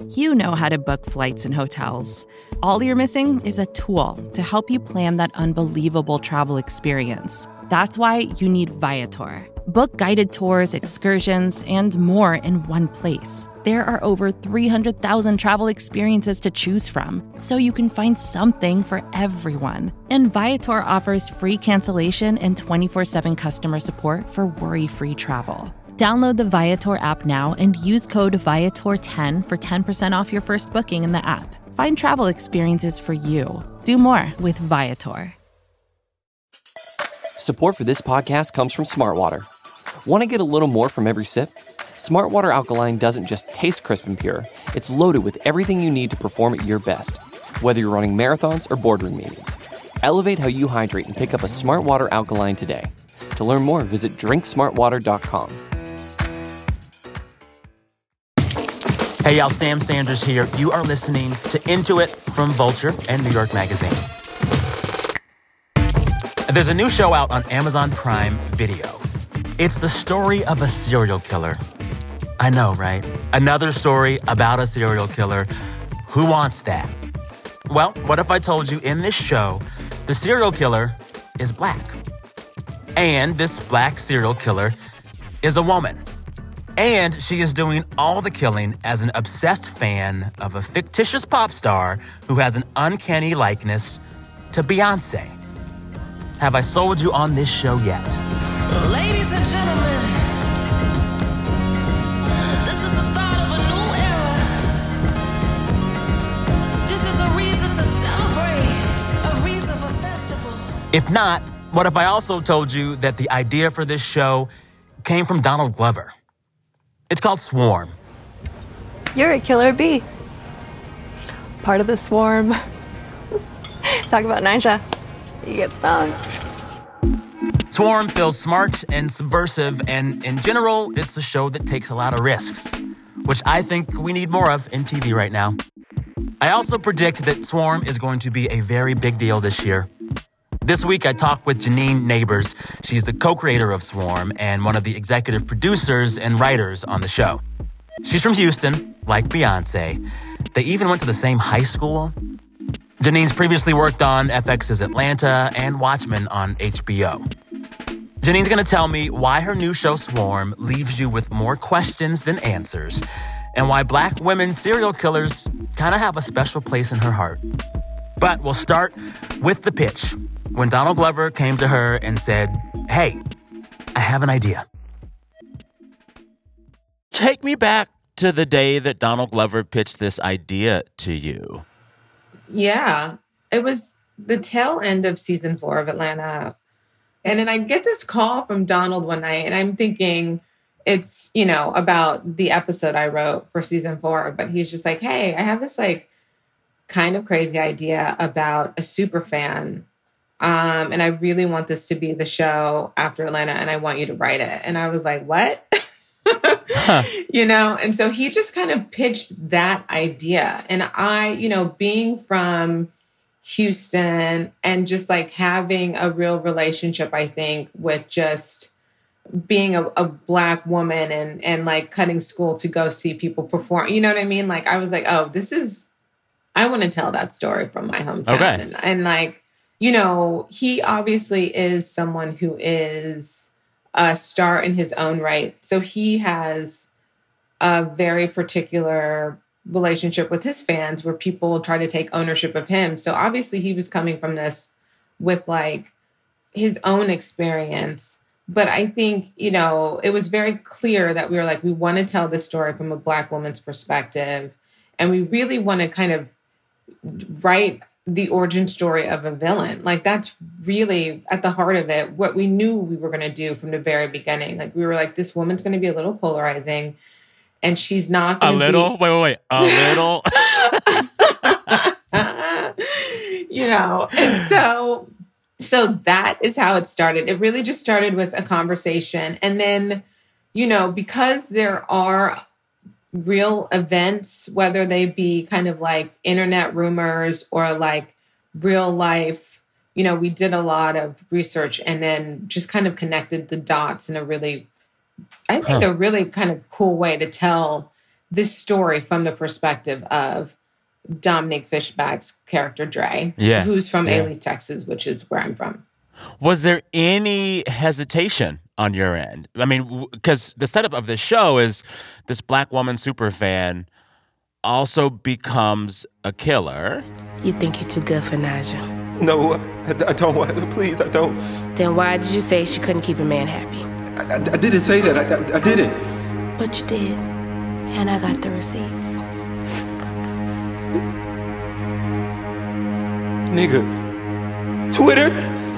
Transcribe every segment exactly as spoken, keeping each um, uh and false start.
You know how to book flights and hotels. All you're missing is a tool to help you plan that unbelievable travel experience. That's why you need Viator. Book guided tours, excursions, and more in one place. There are over three hundred thousand travel experiences to choose from, so you can find something for everyone. And Viator offers free cancellation and twenty-four seven customer support for worry-free travel. Download the Viator app now and use code Viator ten for ten percent off your first booking in the app. Find travel experiences for you. Do more with Viator. Support for this podcast comes from Smartwater. Want to get a little more from every sip? Smartwater Alkaline doesn't just taste crisp and pure. It's loaded with everything you need to perform at your best, whether you're running marathons or boardroom meetings. Elevate how you hydrate and pick up a Smartwater Alkaline today. To learn more, visit drink smartwater dot com. Hey, y'all, Sam Sanders here. You are listening to Into It from Vulture and New York Magazine. There's a new show out on Amazon Prime Video. It's the story of a serial killer. I know, right? Another story about a serial killer. Who wants that? Well, what if I told you in this show, the serial killer is black? And this black serial killer is a woman. And she is doing all the killing as an obsessed fan of a fictitious pop star who has an uncanny likeness to Beyonce. Have I sold you on this show yet? Ladies and gentlemen, this is the start of a new era. This is a reason to celebrate, a reason for festival. If not, what if I also told you that the idea for this show came from Donald Glover? It's called Swarm. You're a killer bee. Part of the swarm. Talk about Nisha. You get stung. Swarm feels smart and subversive, and in general, it's a show that takes a lot of risks, which I think we need more of in T V right now. I also predict that Swarm is going to be a very big deal this year. This week, I talked with Janine Neighbors. She's the co-creator of Swarm and one of the executive producers and writers on the show. She's from Houston, like Beyonce. They even went to the same high school. Janine's previously worked on F X's Atlanta and Watchmen on H B O. Janine's going to tell me why her new show Swarm leaves you with more questions than answers, and why black women serial killers kind of have a special place in her heart. But we'll start with the pitch, when Donald Glover came to her and said, "Hey, I have an idea." Take me back to the day that Donald Glover pitched this idea to you. Yeah, it was the tail end of season four of Atlanta. And then I get this call from Donald one night, and I'm thinking it's, you know, about the episode I wrote for season four. But he's just like, hey, I have this like kind of crazy idea about a super fan. Um, and I really want this to be the show after Atlanta, and I want you to write it. And I was like, what? huh. You know? And so he just kind of pitched that idea. And I, you know, being from Houston and just like having a real relationship, I think, with just being a, a black woman and, and like cutting school to go see people perform, you know what I mean? Like, I was like, oh, this is, I want to tell that story from my hometown. Okay. And, and like, you know, he obviously is someone who is a star in his own right. So he has a very particular relationship with his fans where people try to take ownership of him. So obviously he was coming from this with like his own experience. But I think, you know, it was very clear that we were like, we want to tell this story from a black woman's perspective. And we really want to kind of write the origin story of a villain. Like, that's really at the heart of it, what we knew we were going to do from the very beginning. Like, we were like, this woman's going to be a little polarizing, and she's not going to A little? be... Wait, wait, wait. A little? You know, and so, so that is how it started. It really just started with a conversation. And then, you know, because there are real events, whether they be kind of like internet rumors or like real life, you know, we did a lot of research and then just kind of connected the dots in a really, I think, huh. a really kind of cool way to tell this story from the perspective of Dominique Fishback's character, Dre, Yeah. who's from Yeah. Alief, Texas, which is where I'm from. Was there any hesitation on your end? I mean, because the setup of this show is this black woman super fan also becomes a killer. You think you're too good for Naja. No, I, I don't want. Please, I don't. Then why did you say she couldn't keep a man happy? I, I, I didn't say that. I, I, I didn't. But you did. And I got the receipts. Nigga. Twitter?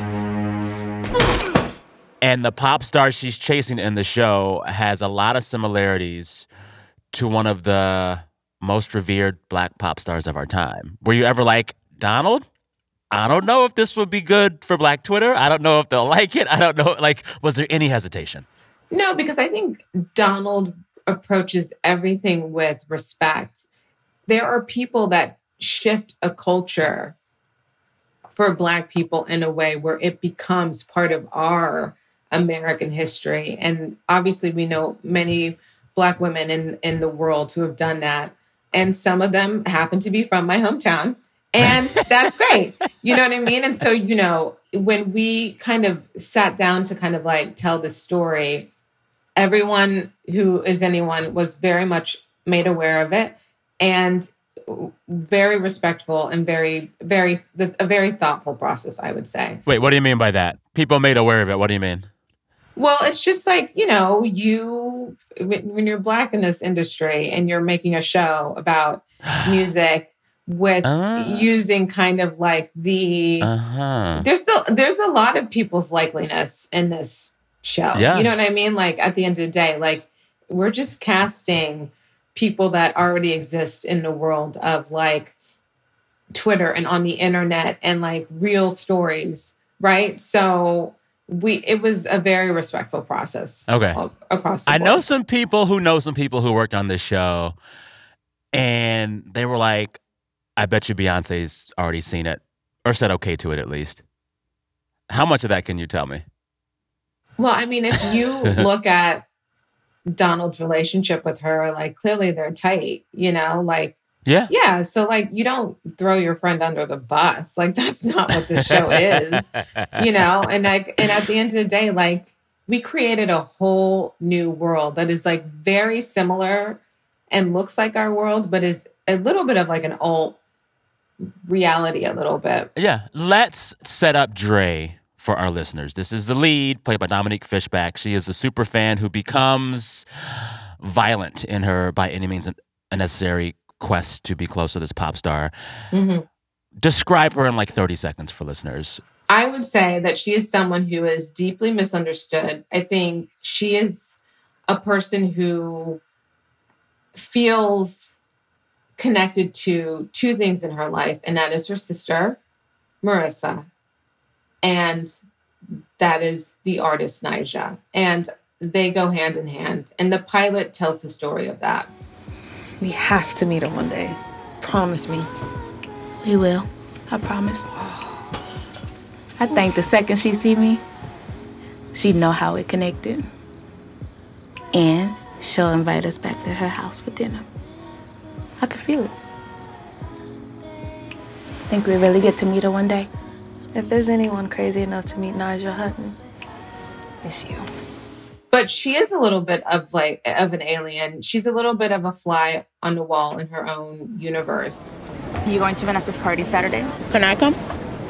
And the pop star she's chasing in the show has a lot of similarities to one of the most revered black pop stars of our time. Were you ever like, Donald, I don't know if this would be good for Black Twitter. I don't know if they'll like it. I don't know. Like, was there any hesitation? No, because I think Donald approaches everything with respect. There are people that shift a culture for Black people in a way where it becomes part of our American history. And obviously we know many Black women in, in the world who have done that. And some of them happen to be from my hometown. And that's great. You know what I mean? And so, you know, when we kind of sat down to kind of like tell the story, everyone who is anyone was very much made aware of it and very respectful and very, very, a very thoughtful process, I would say. Wait, what do you mean by that? People made aware of it. What do you mean? Well, it's just like, you know, you, when you're Black in this industry and you're making a show about music with uh, using kind of like the, uh-huh. there's still, there's a lot of people's likeliness in this show. Yeah. You know what I mean? Like at the end of the day, like we're just casting people that already exist in the world of like Twitter and on the internet and like real stories. Right. So we, it was a very respectful process. Okay. Across the I board. know some people who know some people who worked on this show and they were like, I bet you Beyonce's already seen it or said okay to it at least. How much of that can you tell me? Well, I mean, if you look at Donald's relationship with her, like clearly they're tight, you know, like, yeah. Yeah. So like, you don't throw your friend under the bus. Like that's not what the show is, you know? And like, and at the end of the day, like we created a whole new world that is like very similar and looks like our world, but is a little bit of like an alt reality a little bit. Yeah. Let's set up Dre for our listeners. This is the lead, played by Dominique Fishback. She is a super fan who becomes violent in her by any means necessary quest to be close to this pop star. Mm-hmm. Describe her in like thirty seconds for listeners. I would say that she is someone who is deeply misunderstood. I think she is a person who feels connected to two things in her life, and that is her sister, Marissa, and that is the artist, Naja. And they go hand in hand. And the pilot tells the story of that. We have to meet her one day. Promise me. We will. I promise. I think the second she see me, she'd know how it connected. And she'll invite us back to her house for dinner. I could feel it. Think we really get to meet her one day? If there's anyone crazy enough to meet Naja Hutton, it's you. But she is a little bit of like of an alien. She's a little bit of a fly on the wall in her own universe. You going to Vanessa's party Saturday? Can I come?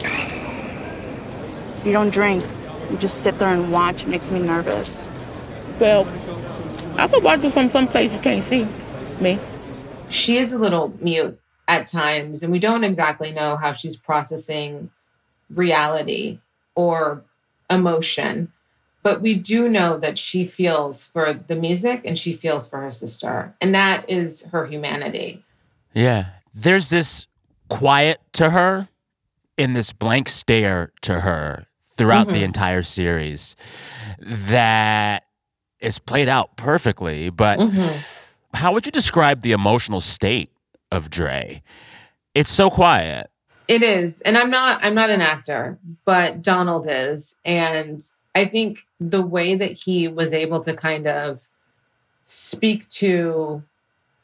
You don't drink. You just sit there and watch. It makes me nervous. Well, I could watch this from someplace you can't see me. She is a little mute at times, and we don't exactly know how she's processing reality or emotion. But we do know that she feels for the music and she feels for her sister. And that is her humanity. Yeah. There's this quiet to her and this blank stare to her throughout mm-hmm. the entire series that is played out perfectly. But mm-hmm. how would you describe the emotional state of Dre? It's so quiet. It is. And I'm not I'm not an actor, but Donald is. And I think the way that he was able to kind of speak to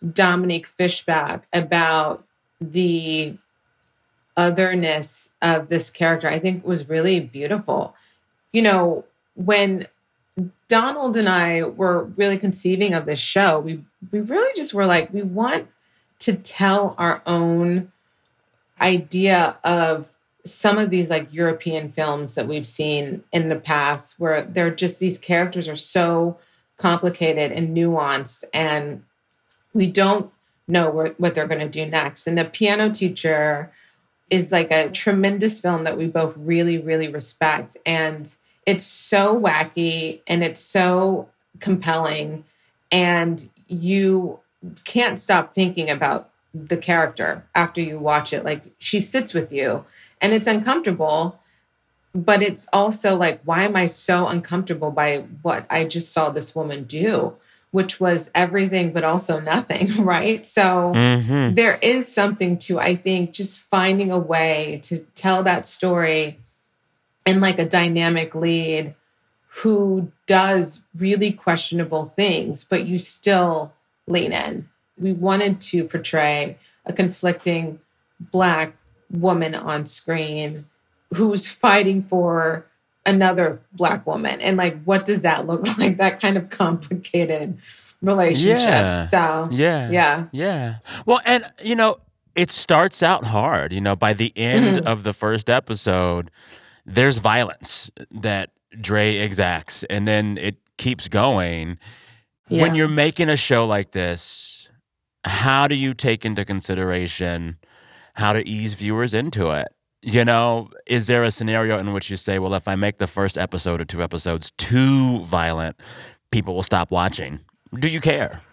Dominique Fishback about the otherness of this character, I think was really beautiful. You know, when Donald and I were really conceiving of this show, we we really just were like, we want to tell our own idea of some of these like European films that we've seen in the past, where they're just, these characters are so complicated and nuanced, and we don't know where, what they're going to do next. And The Piano Teacher is like a tremendous film that we both really, really respect. And it's so wacky and it's so compelling, and you can't stop thinking about the character after you watch it. Like, she sits with you and it's uncomfortable, but it's also like, why am I so uncomfortable by what I just saw this woman do, which was everything, but also nothing, right? So mm-hmm. there is something to, I think, just finding a way to tell that story in like a dynamic lead who does really questionable things, but you still lean in. We wanted to portray a conflicting Black woman on screen who's fighting for another Black woman. And like, what does that look like? That kind of complicated relationship. Yeah. So, yeah. Yeah. Yeah. Well, and, you know, it starts out hard. You know, by the end Mm-hmm. of the first episode, there's violence that Dre exacts, and then it keeps going. Yeah. When you're making a show like this, how do you take into consideration how to ease viewers into it? You know, is there a scenario in which you say, well, if I make the first episode or two episodes too violent, people will stop watching? Do you care?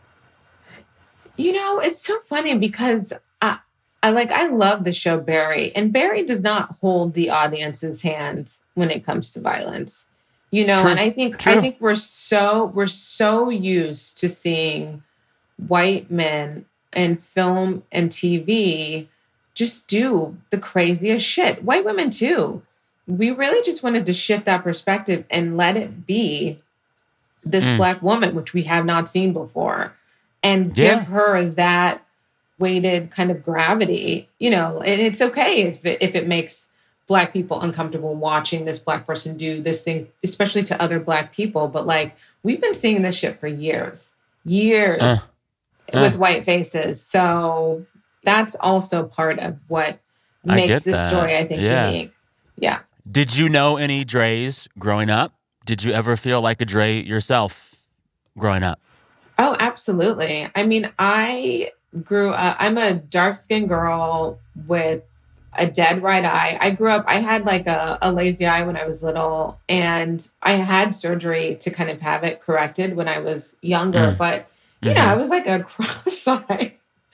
You know, it's so funny because I, I like, I love the show Barry, and Barry does not hold the audience's hand when it comes to violence. You know, True. and I think True. I think we're so we're so used to seeing white men in film and T V just do the craziest shit. White women too. We really just wanted to shift that perspective and let it be this Mm. Black woman, which we have not seen before, and Yeah. give her that weighted kind of gravity, you know. And it's okay if it, if it makes Black people uncomfortable watching this Black person do this thing, especially to other Black people. But like, we've been seeing this shit for years, years Uh, uh. with white faces. So that's also part of what I makes get this that. story, I think, Yeah. unique. Yeah. Did you know any Dre's growing up? Did you ever feel like a Dre yourself growing up? Oh, absolutely. I mean, I grew up, I'm a dark-skinned girl with a dead right eye. I grew up, I had like a, a lazy eye when I was little, and I had surgery to kind of have it corrected when I was younger. Mm. But, you Mm-hmm. know, I was like a cross-eyed,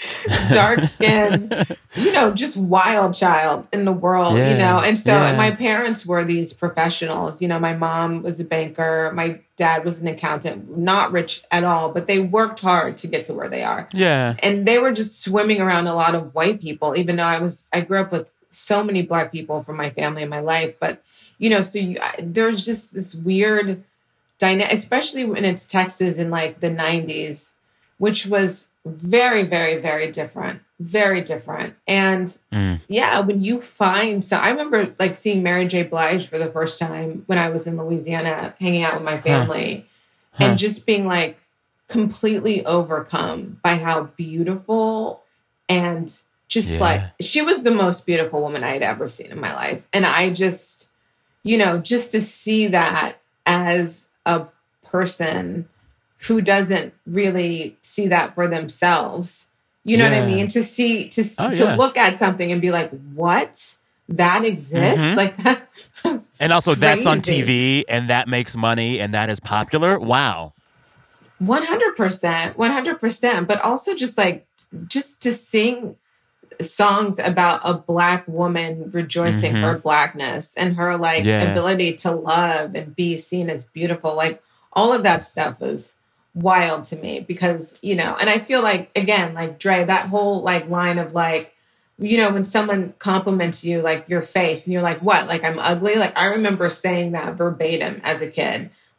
dark-skinned, you know, just wild child in the world, Yeah, you know? And so yeah. my parents were these professionals. You know, my mom was a banker. My dad was an accountant, not rich at all, but they worked hard to get to where they are. Yeah. And they were just swimming around a lot of white people, even though I was, I grew up with so many Black people from my family in my life. But, you know, so you, I, there's just this weird dynamic, especially when it's Texas in like the nineties, which was very, very, very different, very different. And Mm. yeah, when you find, so I remember like seeing Mary J. Blige for the first time when I was in Louisiana, hanging out with my family, Huh. and just being like completely overcome by how beautiful and just Yeah. like, she was the most beautiful woman I had ever seen in my life. And I just, you know, just to see that as a person who doesn't really see that for themselves, you know what I Yeah. mean? To see, to, Oh, to yeah. look at something and be like, what? That exists? Mhm. Like that. And also, that's on crazy. T V, and that makes money, and that is popular. Wow. one hundred percent, one hundred percent. But also just like, just to sing songs about a Black woman rejoicing Mhm. her Blackness and her like Yeah. ability to love and be seen as beautiful. Like all of that stuff is wild to me because, you know, and I feel like, again, like Dre, that whole like line of like, you know, when someone compliments you, like your face and you're like, what? Like I'm ugly. Like I remember saying that verbatim as a kid.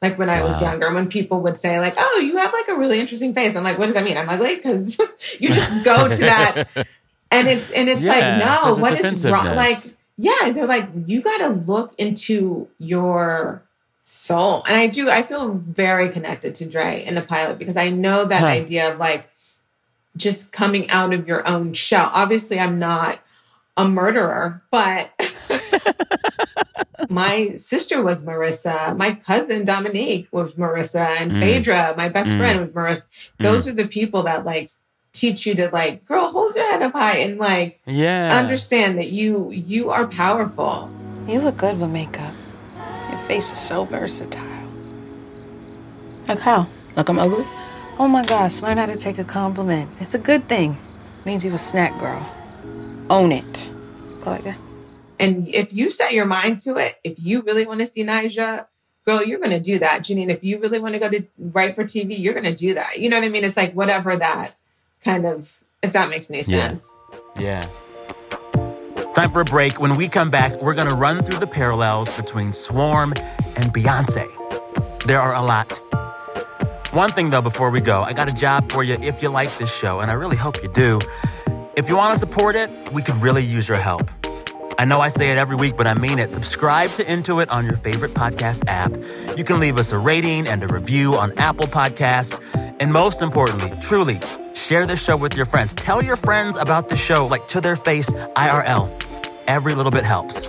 Like when I was Wow. younger, when people would say like, oh, you have like a really interesting face. I'm like, what does that mean? I'm ugly? Because you just go to that. And it's, and it's Yeah, like, no, there's a what is wrong? defensiveness. Like, yeah, they're like, you got to look into your soul. And I do, I feel very connected to Dre in the pilot because I know that Huh. idea of like just coming out of your own shell. Obviously, I'm not a murderer, but my sister was Marissa. My cousin Dominique was Marissa, and Mm. Phaedra, my best Mm. friend, was Marissa. Those are the people that like teach you to like, girl, hold your head up high and like Yeah. understand that you you are powerful. You look good with makeup. Your face is so versatile. Like how? Like I'm ugly? Oh my gosh, learn how to take a compliment. It's a good thing. Means you a snack girl. Own it. Go like that. And if you set your mind to it, if you really want to see Nyjah, girl, you're going to do that. Janine, if you really want to go to write for T V, you're going to do that. You know what I mean? It's like whatever that kind of, if that makes any Yeah. sense. Yeah. Time for a break. When we come back, we're going to run through the parallels between Swarm and Beyonce. There are a lot. One thing, though, before we go, I got a job for you if you like this show, and I really hope you do. If you want to support it, we could really use your help. I know I say it every week, but I mean it. Subscribe to Intuit on your favorite podcast app. You can leave us a rating and a review on Apple Podcasts. And most importantly, truly, share this show with your friends. Tell your friends about the show, like to their face, I R L. Every little bit helps.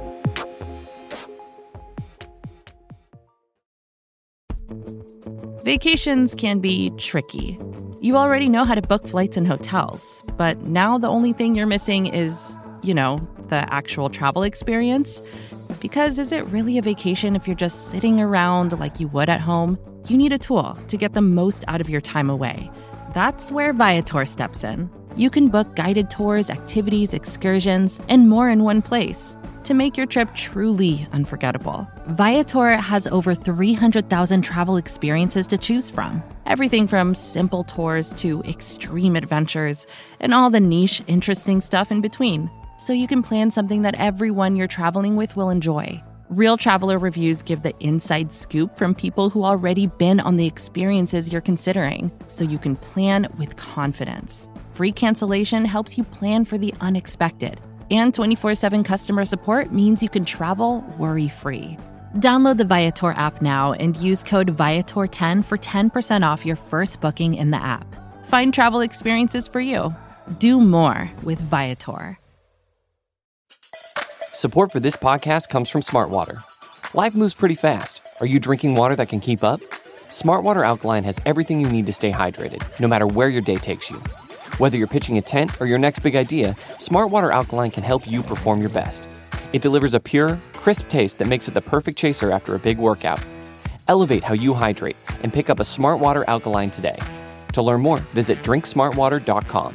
Vacations can be tricky. You already know how to book flights and hotels, but now the only thing you're missing is, you know, the actual travel experience. Because is it really a vacation if you're just sitting around like you would at home? You need a tool to get the most out of your time away. That's where Viator steps in. You can book guided tours, activities, excursions, and more in one place to make your trip truly unforgettable. Viator has over three hundred thousand travel experiences to choose from. Everything from simple tours to extreme adventures and all the niche, interesting stuff in between. So you can plan something that everyone you're traveling with will enjoy. Real traveler reviews give the inside scoop from people who already been on the experiences you're considering, so you can plan with confidence. Free cancellation helps you plan for the unexpected. And twenty-four seven customer support means you can travel worry-free. Download the Viator app now and use code Viator ten for ten percent off your first booking in the app. Find travel experiences for you. Do more with Viator. Support for this podcast comes from Smartwater. Life moves pretty fast. Are you drinking water that can keep up? Smartwater Alkaline has everything you need to stay hydrated, no matter where your day takes you. Whether you're pitching a tent or your next big idea, Smartwater Alkaline can help you perform your best. It delivers a pure, crisp taste that makes it the perfect chaser after a big workout. Elevate how you hydrate and pick up a Smartwater Alkaline today. To learn more, visit drink smartwater dot com.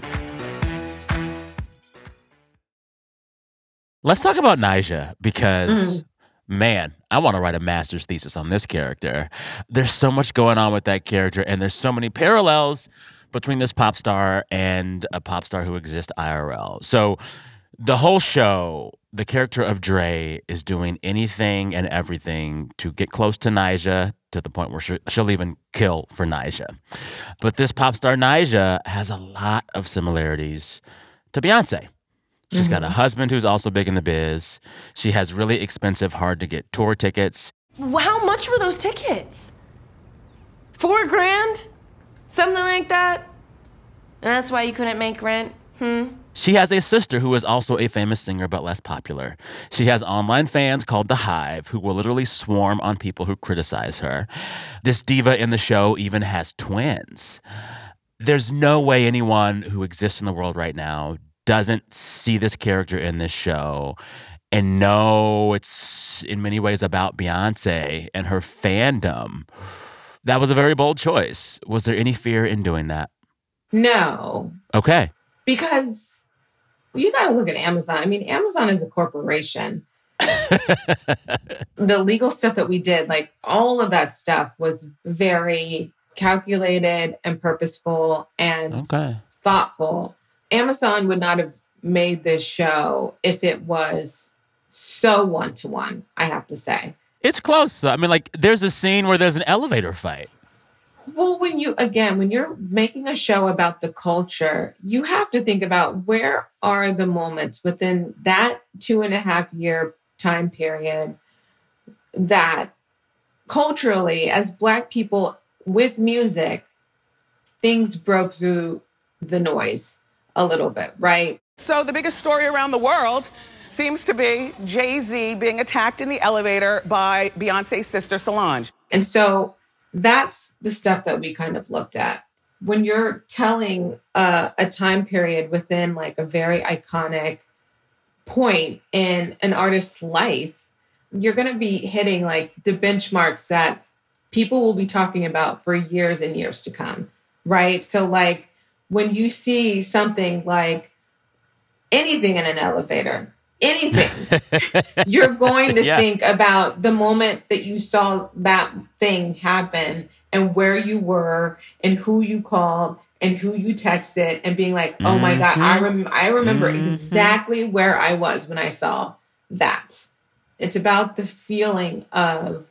Let's talk about Nyjah because, man, I want to write a master's thesis on this character. There's so much going on with that character, and there's so many parallels between this pop star and a pop star who exists I R L. So the whole show, the character of Dre is doing anything and everything to get close to Nyjah to the point where she- she'll even kill for Nyjah. But this pop star Nyjah has a lot of similarities to Beyonce. She's got a husband who's also big in the biz. She has really expensive, hard-to-get tour tickets. How much were those tickets? Four grand? Something like that? And that's why you couldn't make rent? Hmm? She has a sister who is also a famous singer but less popular. She has online fans called The Hive who will literally swarm on people who criticize her. This diva in the show even has twins. There's no way anyone who exists in the world right now doesn't see this character in this show and know it's in many ways about Beyonce and her fandom. That was a very bold choice. Was there any fear in doing that? No, Okay. because you got to look at Amazon. I mean, Amazon is a corporation. The legal stuff that we did, like all of that stuff was very calculated and purposeful and Okay. thoughtful. Amazon would not have made this show if it was so one-to-one, I have to say. It's close. I mean, like, there's a scene where there's an elevator fight. Well, when you, again, when you're making a show about the culture, you have to think about where are the moments within that two and a half year time period that culturally, as Black people with music, things broke through the noise a little bit, right? So the biggest story around the world seems to be Jay-Z being attacked in the elevator by Beyonce's sister Solange. And so that's the stuff that we kind of looked at. When you're telling a, a time period within like a very iconic point in an artist's life, you're going to be hitting like the benchmarks that people will be talking about for years and years to come, right? So like when you see something like anything in an elevator, anything, you're going to Yeah. think about the moment that you saw that thing happen and where you were and who you called and who you texted and being like, oh my God, I, rem- I remember Mhm. exactly where I was when I saw that. It's about the feeling of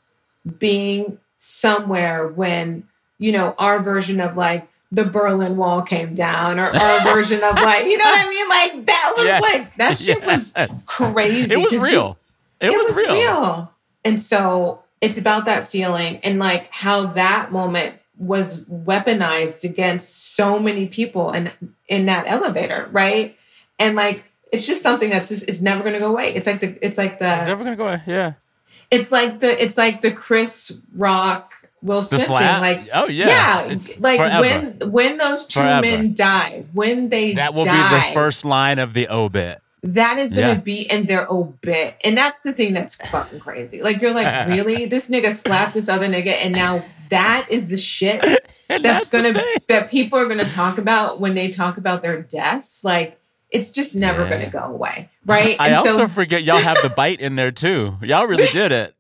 being somewhere when, you know, our version of like the Berlin Wall came down or our version of like, you know what I mean? Like that was Yes. like, that shit was Yes. crazy. It was 'cause you- real. It, was, real. And so it's about that feeling and like how that moment was weaponized against so many people in, in that elevator, right? And like, it's just something that's just, it's never going to go away. It's like the, it's like the, It's never going to go away. Yeah. it's like the, it's like the Chris Rock, Will The Smith thing. slap? Like, Oh, yeah. yeah, It's like forever. when, when those two Forever. men die, when they That will die, be the first line of the obit. that is going to Yeah. be in their obit. And that's the thing that's fucking crazy. Like, you're like, really? This nigga slapped this other nigga, and now that is the shit And that's, that's the going to, thing. that people are going to talk about when they talk about their deaths. Like, it's just never Yeah. going to go away. Right? I and also so, forget y'all have the bite in there too. Y'all really did it.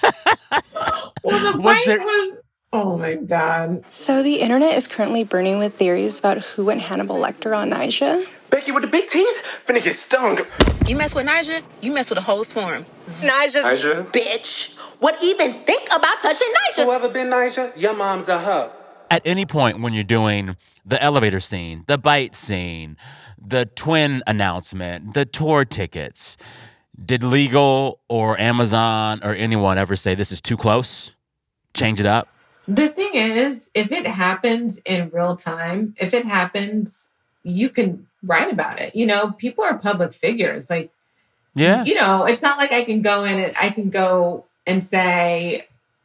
well, the was bite there- was, oh my God. So the internet is currently burning with theories about who went Hannibal Lecter on Nyjah. Becky with the big teeth? Finna get stung. You mess with Nyjah, you mess with a whole swarm. Nyjah's Nyjah? bitch. What even think about touching Nyjah? Whoever been Nyjah, your mom's a hoe. At any point when you're doing the elevator scene, the bite scene, the twin announcement, the tour tickets, did Legal or Amazon or anyone ever say this is too close? Change it up? The thing is, if it happens in real time, if it happens, you can write about it. You know, people are public figures. Like, Yeah. you know, it's not like I can go in and I can go and say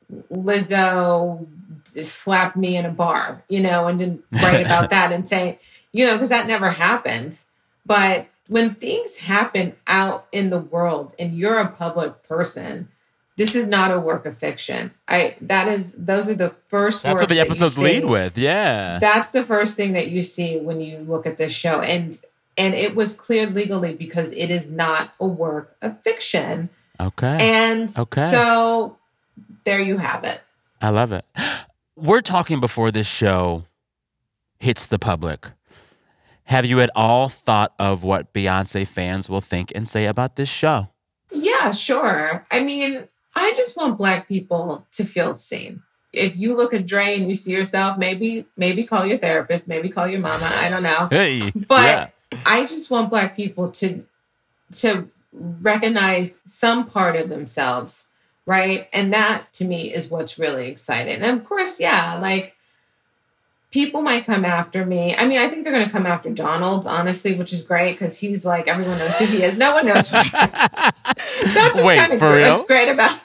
Lizzo slapped me in a bar, you know, and then write about that and say, you know, because that never happened. But when things happen out in the world and you're a public person, this is not a work of fiction. I that is those are the first That's words what the that you episodes see. lead with. Yeah. That's the first thing that you see when you look at this show. And and it was cleared legally because it is not a work of fiction. Okay. And Okay. so there you have it. I love it. We're talking before this show hits the public. Have you at all thought of what Beyonce fans will think and say about this show? Yeah, sure. I mean, I just want Black people to feel seen. If you look at Dre and you see yourself, maybe maybe call your therapist, maybe call your mama. I don't know. Hey. But yeah. I just want Black people to to recognize some part of themselves, right? And that to me is what's really exciting. And of course, yeah, like people might come after me. I mean, I think they're going to come after Donald, honestly, which is great because he's like, everyone knows who he is. No one knows who he is. That's Wait, kind of for great. real? That's great about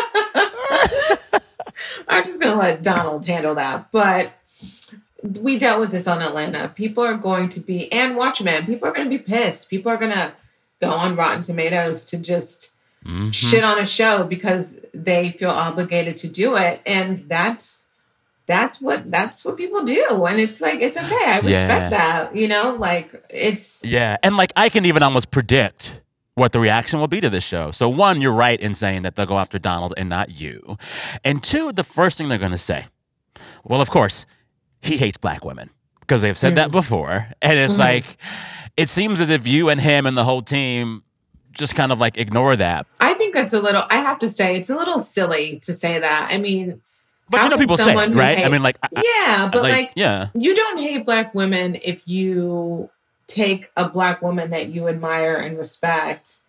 I'm just going to let Donald handle that. But we dealt with this on Atlanta. People are going to be, and Watchmen, people are going to be pissed. People are going to go on Rotten Tomatoes to just Mhm. shit on a show because they feel obligated to do it. And that's, that's what, that's what people do. And it's like, it's okay. I respect Yeah. that, you know, like it's, Yeah. And like, I can even almost predict what the reaction will be to this show. So one, you're right in saying that they'll go after Donald and not you. And two, the first thing they're going to say, well, of course, he hates Black women because they've said that before. And it's Mhm. like, it seems as if you and him and the whole team just kind of like ignore that. I think think that's a little, I have to say, it's a little silly to say that. I mean, but you know, people say, right? Hate, I mean, like, I, yeah, but like, like, yeah, you don't hate Black women if you take a Black woman that you admire and respect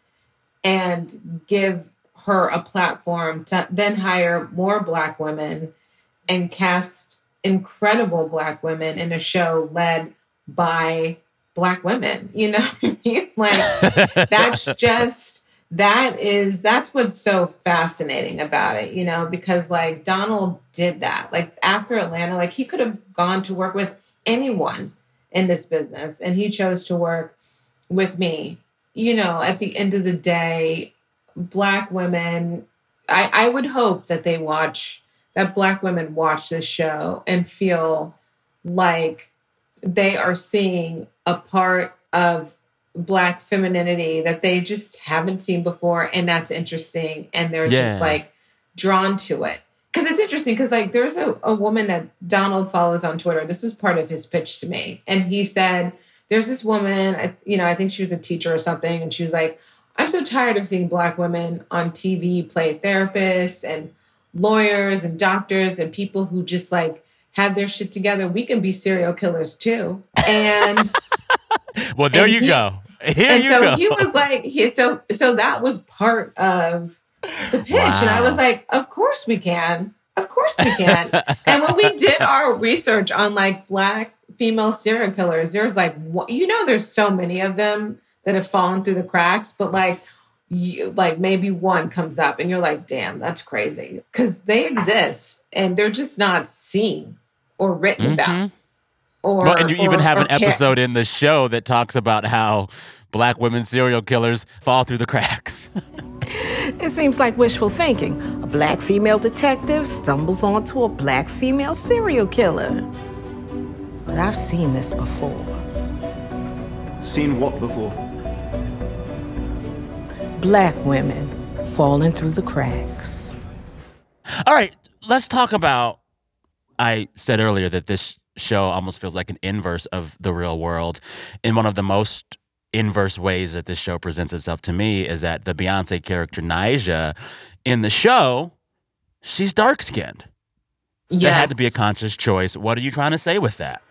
and give her a platform to then hire more Black women and cast incredible Black women in a show led by Black women. You know what I mean? Like, that's just, that is, that's what's so fascinating about it, you know, because like Donald did that. Like after Atlanta, like he could have gone to work with anyone in this business and he chose to work with me. You know, at the end of the day, Black women, I, I would hope that they watch, that Black women watch this show and feel like they are seeing a part of Black femininity that they just haven't seen before. And that's interesting. And they're Yeah. just like drawn to it. Because it's interesting because like there's a, a woman that Donald follows on Twitter. This was part of his pitch to me. And he said, there's this woman, I, you know, I think she was a teacher or something. And she was like, I'm so tired of seeing Black women on T V play therapists and lawyers and doctors and people who just like have their shit together. We can be serial killers too. And well, there and you he, go. Here and you so go. he was like, he, so so that was part of the pitch, Wow. and I was like, of course we can, of course we can. And when we did our research on like Black female serial killers, there's like, you know, there's so many of them that have fallen through the cracks, but like, you, like maybe one comes up, and you're like, damn, that's crazy, because they exist, and they're just not seen or written Mm-hmm. about. Or, well, and you even or- have or an care. episode in the show that talks about how Black women serial killers fall through the cracks. It seems like wishful thinking. A Black female detective stumbles onto a Black female serial killer. But I've seen this before. Seen what before? Black women falling through the cracks. All right, let's talk about, I said earlier that this show almost feels like an inverse of the real world. In one of the most inverse ways that this show presents itself to me is that the Beyonce character Nyjah in the show, she's dark-skinned. Yes. That had to be a conscious choice. What are you trying to say with that?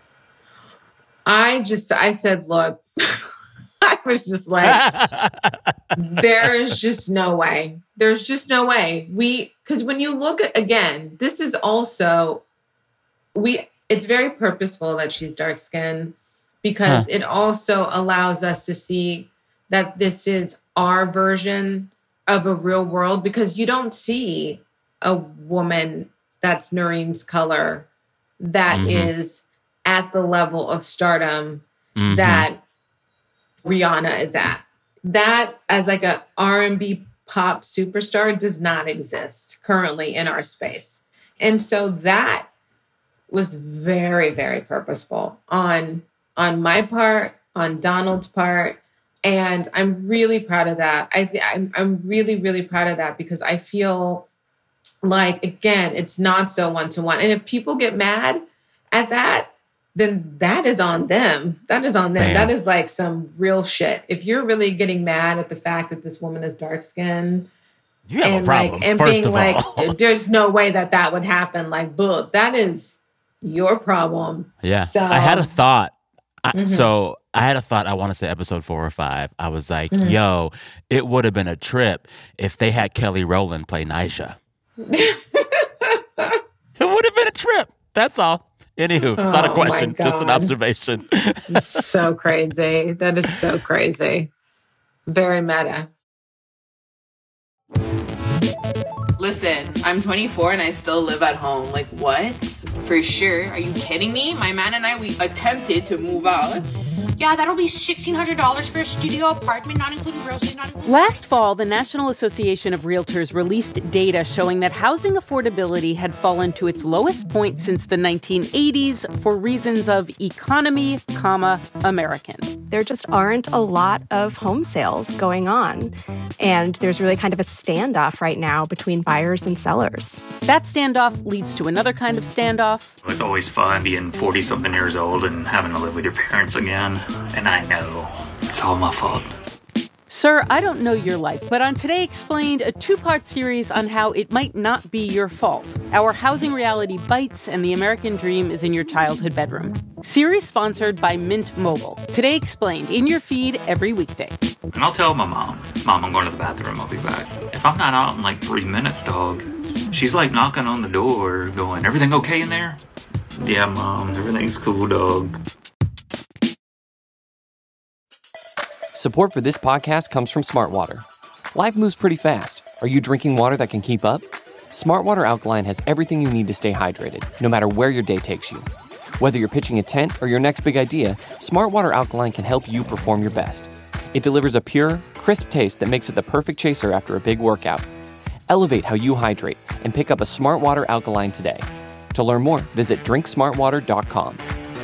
I just, I said, look, I was just like, there is just no way. There's just no way. We, because when you look at, again, this is also, we, it's very purposeful that she's dark skinned because Huh. it also allows us to see that this is our version of a real world, because you don't see a woman that's Noreen's color that Mhm. is at the level of stardom Mhm. that Rihanna is at. That as like a R and B pop superstar does not exist currently in our space. And so that was very, very purposeful on on my part, on Donald's part. And I'm really proud of that. I th- I'm, I'm really, really proud of that because I feel like, again, it's not so one-to-one. And if people get mad at that, then that is on them. That is on them. Man. That is like some real shit. If you're really getting mad at the fact that this woman is dark-skinned, You have and a problem, like, and first being of like, all. there's no way that that would happen. Like, bull, that is your problem. Yeah. So I had a thought. I, Mhm. So I had a thought, I want to say episode four or five. I was like, Mhm. yo, it would have been a trip if they had Kelly Rowland play Nyjah. It would have been a trip. That's all. Anywho, it's not a Oh, my question, just an God. observation. It's so crazy. That is so crazy. Very meta. Listen, I'm twenty-four and I still live at home. Like, what? For sure. Are you kidding me? My man and I, we attempted to move out. Yeah, that'll be sixteen hundred dollars for a studio apartment, not including groceries, not including... Last fall, the National Association of Realtors released data showing that housing affordability had fallen to its lowest point since the nineteen eighties for reasons of economy, comma, American. There just aren't a lot of home sales going on. And there's really kind of a standoff right now between buyers and sellers. That standoff leads to another kind of standoff. It's always fun being forty-something years old and having to live with your parents again. And I know it's all my fault. Sir, I don't know your life, but on Today Explained, a two-part series on how it might not be your fault. Our housing reality bites and the American dream is in your childhood bedroom. Series sponsored by Mint Mobile. Today Explained, in your feed every weekday. And I'll tell my mom, Mom, I'm going to the bathroom, I'll be back. If I'm not out in like three minutes, dog, she's like knocking on the door, going, everything okay in there? Yeah, Mom, everything's cool, dog. Support for this podcast comes from Smart Water. Life moves pretty fast. Are you drinking water that can keep up? Smart Water Alkaline has everything you need to stay hydrated, no matter where your day takes you. Whether you're pitching a tent or your next big idea, Smart Water Alkaline can help you perform your best. It delivers a pure, crisp taste that makes it the perfect chaser after a big workout. Elevate how you hydrate and pick up a Smart Water Alkaline today. To learn more, visit drink smart water dot com.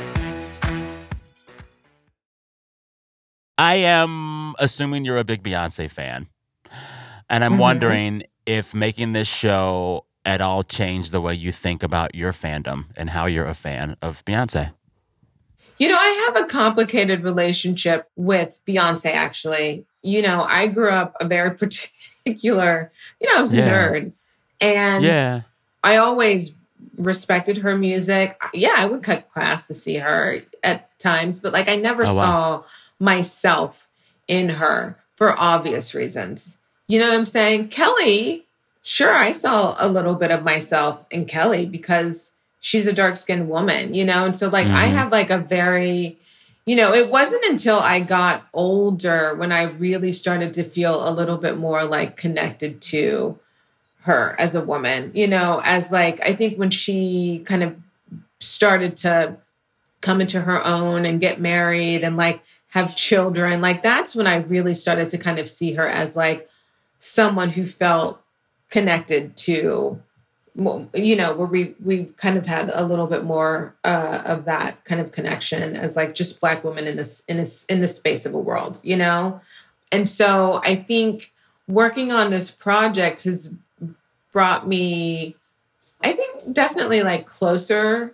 I am assuming you're a big Beyonce fan. And I'm Mhm. wondering if making this show at all changed the way you think about your fandom and how you're a fan of Beyonce. You know, I have a complicated relationship with Beyonce, actually. You know, I grew up a very particular, you know, I was a Yeah. nerd. And Yeah. I always respected her music. Yeah, I would cut class to see her at times, but like I never Oh, wow. saw myself in her for obvious reasons. You know what I'm saying? Kelly, sure, I saw a little bit of myself in Kelly because she's a dark-skinned woman, you know? And so like I Mhm. have like a very, you know, it wasn't until I got older when I really started to feel a little bit more like connected to her as a woman, you know, as like, I think when she kind of started to come into her own and get married and like have children, like that's when I really started to kind of see her as like someone who felt connected to, you know, where we, we kind of had a little bit more uh, of that kind of connection as like just Black women in this, in this, in the space of a world, you know? And so I think working on this project has brought me, I think definitely like closer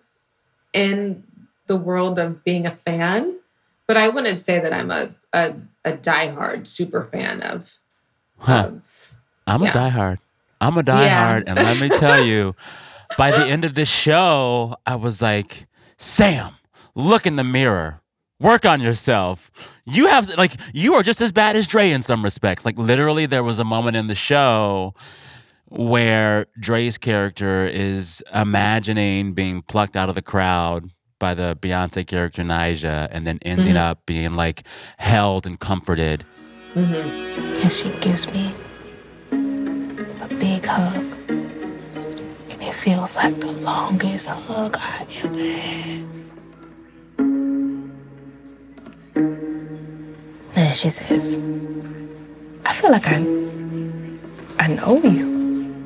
in the world of being a fan, but I wouldn't say that I'm a, a, a diehard super fan of, Huh. of I'm yeah. a diehard. I'm a diehard. Yeah. And let me tell you, by the end of this show, I was like, Sam, look in the mirror. Work on yourself. You have, like, you are just as bad as Dre in some respects. Like, literally, there was a moment in the show where Dre's character is imagining being plucked out of the crowd by the Beyonce character Nyjah and then ending Mhm. up being, like, held and comforted. Mm-hmm. And she gives me a big hug. And it feels like the longest hug I ever had. And then she says, I feel like I, I know you.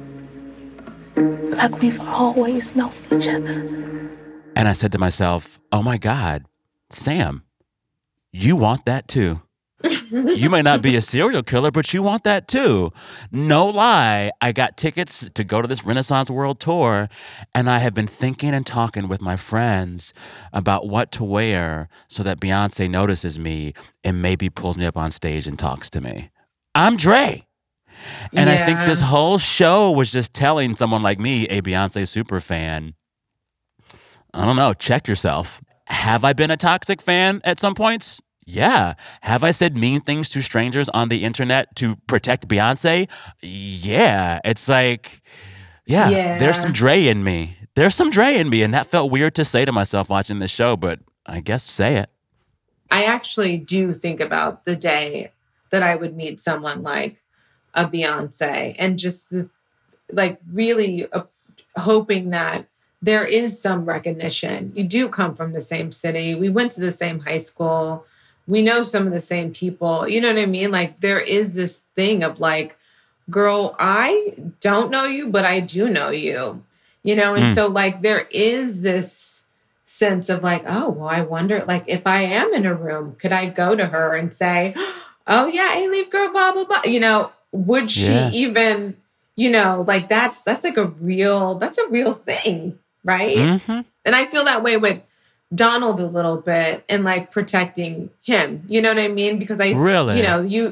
Like we've always known each other. And I said to myself, oh my God, Sam, you want that too. You may not be a serial killer, but you want that too. No lie, I got tickets to go to this Renaissance World Tour, and I have been thinking and talking with my friends about what to wear so that Beyonce notices me and maybe pulls me up on stage and talks to me. I'm Dre. And I think this Yeah. whole show was just telling someone like me, a Beyonce super fan, I don't know, check yourself. Have I been a toxic fan at some points? Yeah. Have I said mean things to strangers on the internet to protect Beyonce? Yeah. It's like, yeah, Yeah. there's some Dre in me. There's some Dre in me. And that felt weird to say to myself watching this show, but I guess say it. I actually do think about the day that I would meet someone like a Beyonce and just the, like really uh, hoping that there is some recognition. You do come from the same city. We went to the same high school. We know some of the same people. You know what I mean? Like there is this thing of like, girl, I don't know you, but I do know you, you know? And Mm. so like there is this sense of like, oh, well, I wonder, like, if I am in a room, could I go to her and say, oh, yeah, A-Leaf girl, blah, blah, blah. You know, would she Yeah. even, you know, like that's, that's like a real, that's a real thing, right? Mhm. And I feel that way with Donald a little bit and like protecting him. You know what I mean? Because I, Really? you know, you,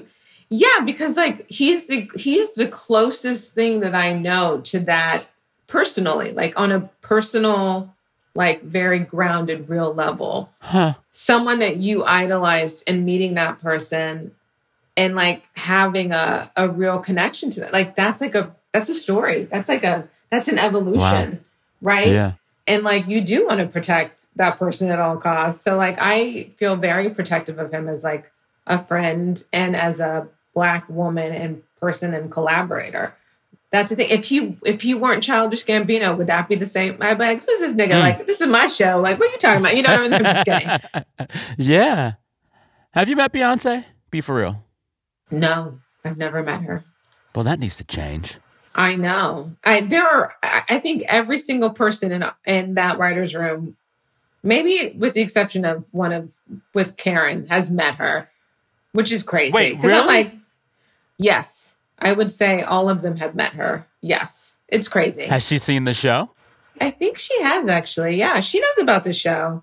Yeah, because like he's the he's the closest thing that I know to that personally, like on a personal, like very grounded, real level. Huh. Someone that you idolized and meeting that person and like having a, a real connection to that. Like that's like a that's a story. That's like a that's an evolution. Wow. Right? Yeah. And like you do want to protect that person at all costs. So like I feel very protective of him as like a friend and as a Black woman and person and collaborator. That's the thing. If he if he weren't Childish Gambino, would that be the same? I'd be like, who's this nigga? Mm. Like, this is my show. Like, what are you talking about? You know what I mean? I'm just kidding. Yeah. Have you met Beyonce? Be for real. No, I've never met her. Well, that needs to change. I know. I there are. I I think every single person in in that writer's room, maybe with the exception of one of with Karen, has met her, which is crazy. Wait, 'Cause really? I'm like, yes, I would say all of them have met her. Yes, it's crazy. Has she seen the show? I think she has actually. Yeah, she knows about the show.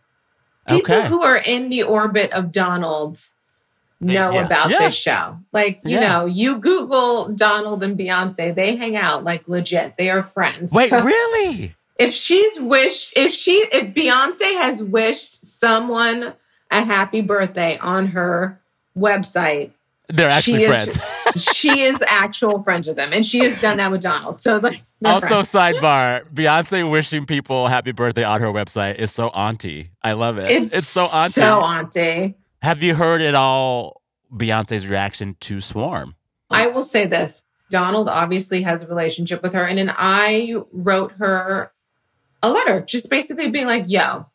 People Okay. who are in the orbit of Donald know Yeah. about Yeah. this show. Like, you Yeah. know, you Google Donald and Beyonce, they hang out like legit. They are friends. Wait, So really? if she's wished, if she, if Beyonce has wished someone a happy birthday on her website, They're actually she friends. Is, she is actual friends with them. And she has done that with Donald. So like, they're Also, friends. sidebar, Beyonce wishing people happy birthday on her website is so auntie. I love it. It's, It's so auntie. So auntie. Have you heard at all Beyonce's reaction to Swarm? I will say this. Donald obviously has a relationship with her. And then I wrote her a letter, just basically being like, yo,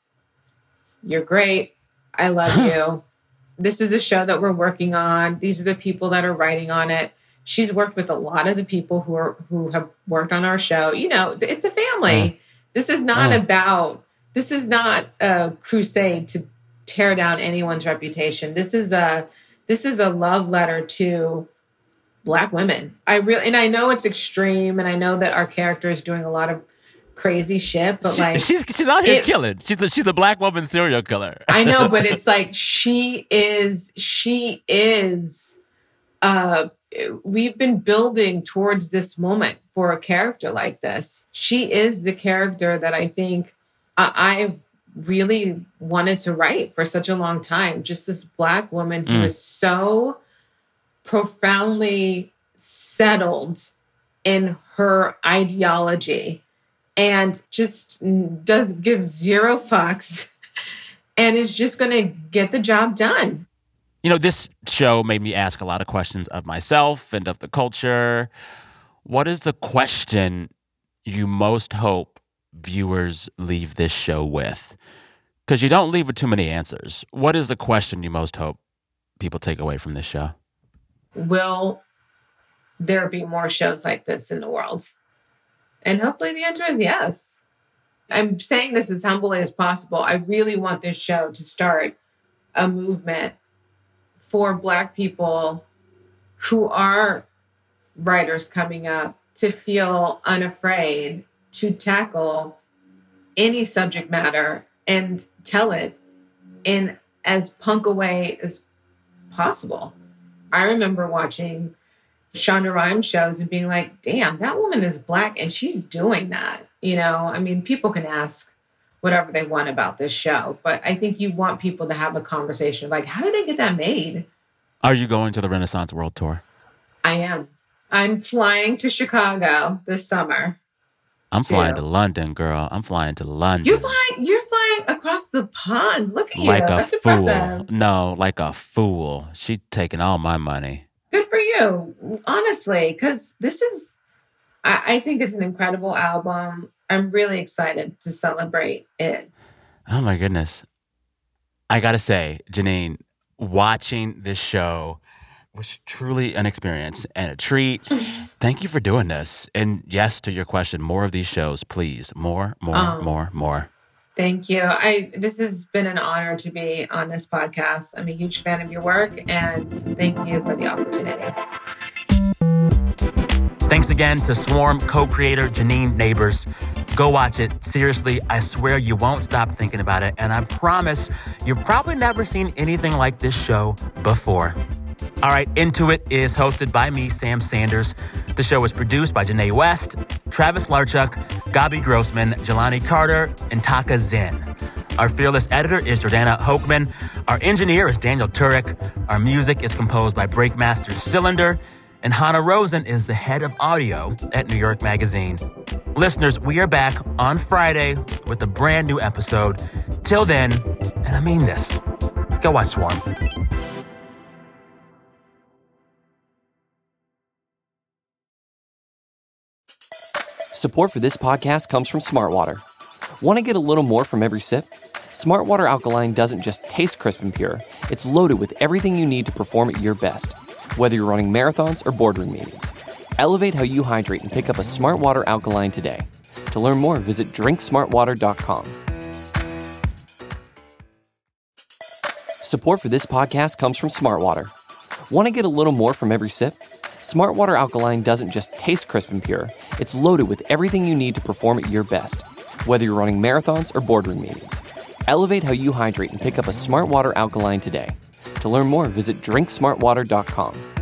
you're great. I love you. This is a show that we're working on. These are the people that are writing on it. She's worked with a lot of the people who are who have worked on our show. You know, it's a family. Mm. This is not Mm. about, this is not a crusade to tear down anyone's reputation. This is a, this is a love letter to Black women. I really, and I know it's extreme, and I know that our character is doing a lot of crazy shit, but like she's she's out here it- killing. She's a, she's a Black woman serial killer. I know, but it's like she is, she is, uh, we've been building towards this moment for a character like this. She is the character that I think I, I've really wanted to write for such a long time. Just this Black woman who Mm. is so profoundly settled in her ideology and just does give zero fucks and is just going to get the job done. You know, this show made me ask a lot of questions of myself and of the culture. What is the question you most hope viewers leave this show with? Because you don't leave with too many answers. What is the question you most hope people take away from this show? Will there be more shows like this in the world? And hopefully the answer is yes. I'm saying this as humbly as possible. I really want this show to start a movement for Black people who are writers coming up to feel unafraid to tackle any subject matter and tell it in as punk a way as possible. I remember watching Shonda Rhimes shows and being like, damn, that woman is Black and she's doing that. You know, I mean, people can ask whatever they want about this show, but I think you want people to have a conversation like, how did they get that made? Are you going to the Renaissance World Tour? I am. I'm flying to Chicago this summer. I'm Too. flying to London, girl. I'm flying to London. You're flying, you're flying across the pond. Look at you. like a That's fool. impressive. No, like a fool. She taking all my money. Good for you, honestly, because this is, I, I think it's an incredible album. I'm really excited to celebrate it. Oh my goodness. I gotta say, Janine, watching this show was truly an experience and a treat. Thank you for doing this. And yes, to your question, more of these shows, please. More, more, Um, more, more. Thank you. I this has been an honor to be on this podcast. I'm a huge fan of your work, and thank you for the opportunity. Thanks again to Swarm co-creator Janine Neighbors. Go watch it. Seriously, I swear you won't stop thinking about it. And I promise you've probably never seen anything like this show before. All right, Into It is hosted by me, Sam Sanders. The show is produced by Janae West, Travis Larchuk, Gabi Grossman, Jelani Carter, and Taka Zinn. Our fearless editor is Jordana Hochman. Our engineer is Daniel Turek. Our music is composed by Breakmaster Cylinder. And Hannah Rosen is the head of audio at New York Magazine. Listeners, we are back on Friday with a brand new episode. Till then, and I mean this, go watch Swarm. Support for this podcast comes from Smartwater. Want to get a little more from every sip? Smartwater Alkaline doesn't just taste crisp and pure. It's loaded with everything you need to perform at your best, whether you're running marathons or boardroom meetings. Elevate how you hydrate and pick up a Smartwater Alkaline today. To learn more, visit drink smart water dot com. Support for this podcast comes from Smartwater. Want to get a little more from every sip? Smartwater Alkaline doesn't just taste crisp and pure. It's loaded with everything you need to perform at your best, whether you're running marathons or boardroom meetings. Elevate how you hydrate and pick up a Smartwater Alkaline today. To learn more, visit drink smart water dot com.